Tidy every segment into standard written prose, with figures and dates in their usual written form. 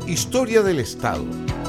Historia del Estado.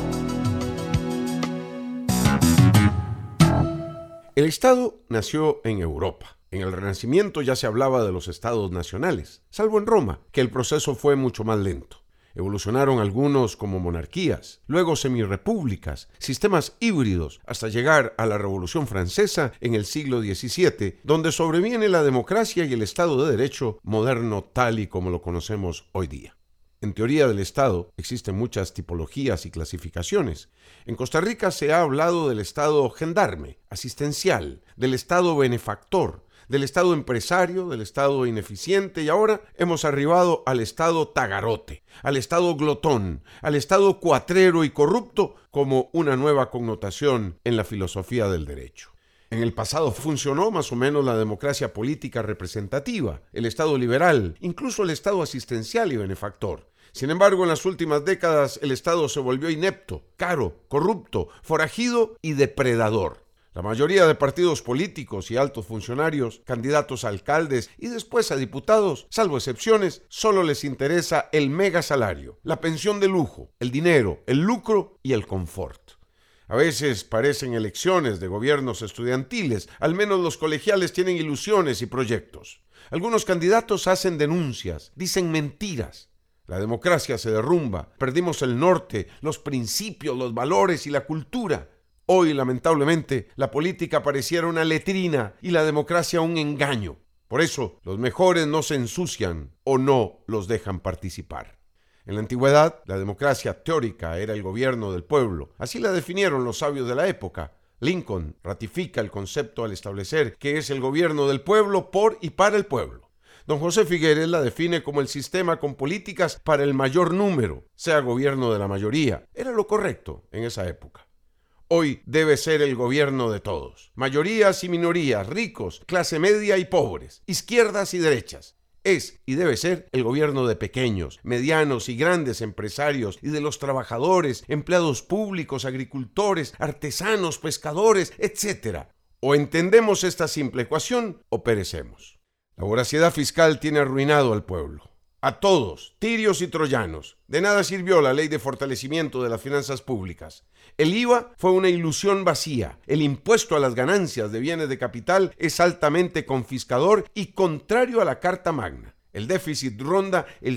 El Estado nació en Europa. En el Renacimiento ya se hablaba de los estados nacionales, salvo en Roma, que el proceso fue mucho más lento. Evolucionaron algunos como monarquías, luego semirrepúblicas, sistemas híbridos, hasta llegar a la Revolución Francesa en el siglo XVII, donde sobreviene la democracia y el Estado de Derecho moderno tal y como lo conocemos hoy día. En teoría del Estado existen muchas tipologías y clasificaciones. En Costa Rica se ha hablado del Estado gendarme, asistencial, del Estado benefactor, del Estado empresario, del Estado ineficiente, y ahora hemos arribado al Estado tagarote, al Estado glotón, al Estado cuatrero y corrupto como una nueva connotación en la filosofía del derecho. En el pasado funcionó más o menos la democracia política representativa, el Estado liberal, incluso el Estado asistencial y benefactor. Sin embargo, en las últimas décadas el Estado se volvió inepto, caro, corrupto, forajido y depredador. La mayoría de partidos políticos y altos funcionarios, candidatos a alcaldes y después a diputados, salvo excepciones, solo les interesa el mega salario, la pensión de lujo, el dinero, el lucro y el confort. A veces parecen elecciones de gobiernos estudiantiles, al menos los colegiales tienen ilusiones y proyectos. Algunos candidatos hacen denuncias, dicen mentiras. La democracia se derrumba, perdimos el norte, los principios, los valores y la cultura. Hoy, lamentablemente, la política pareciera una letrina y la democracia un engaño. Por eso, los mejores no se ensucian o no los dejan participar. En la antigüedad, la democracia teórica era el gobierno del pueblo. Así la definieron los sabios de la época. Lincoln ratifica el concepto al establecer que es el gobierno del pueblo por y para el pueblo. Don José Figueres la define como el sistema con políticas para el mayor número, sea gobierno de la mayoría. Era lo correcto en esa época. Hoy debe ser el gobierno de todos, mayorías y minorías, ricos, clase media y pobres, izquierdas y derechas. Es y debe ser el gobierno de pequeños, medianos y grandes empresarios y de los trabajadores, empleados públicos, agricultores, artesanos, pescadores, etc. O entendemos esta simple ecuación o perecemos. La voracidad fiscal tiene arruinado al pueblo. A todos, tirios y troyanos, de nada sirvió la ley de fortalecimiento de las finanzas públicas. El IVA fue una ilusión vacía. El impuesto a las ganancias de bienes de capital es altamente confiscador y contrario a la Carta Magna. El déficit ronda el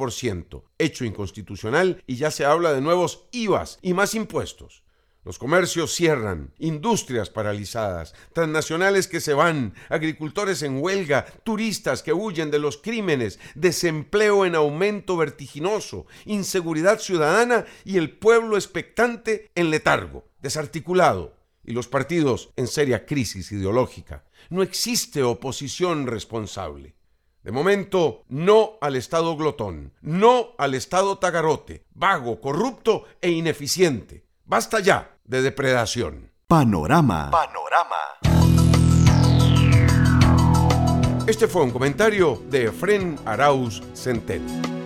7%, hecho inconstitucional, y ya se habla de nuevos IVAs y más impuestos. Los comercios cierran, industrias paralizadas, transnacionales que se van, agricultores en huelga, turistas que huyen de los crímenes, desempleo en aumento vertiginoso, inseguridad ciudadana y el pueblo expectante en letargo, desarticulado, y los partidos en seria crisis ideológica. No existe oposición responsable. De momento, no al Estado glotón, no al Estado tagarote, vago, corrupto e ineficiente. Basta ya de depredación. Panorama. Este fue un comentario de Efrén Arauz Centeno.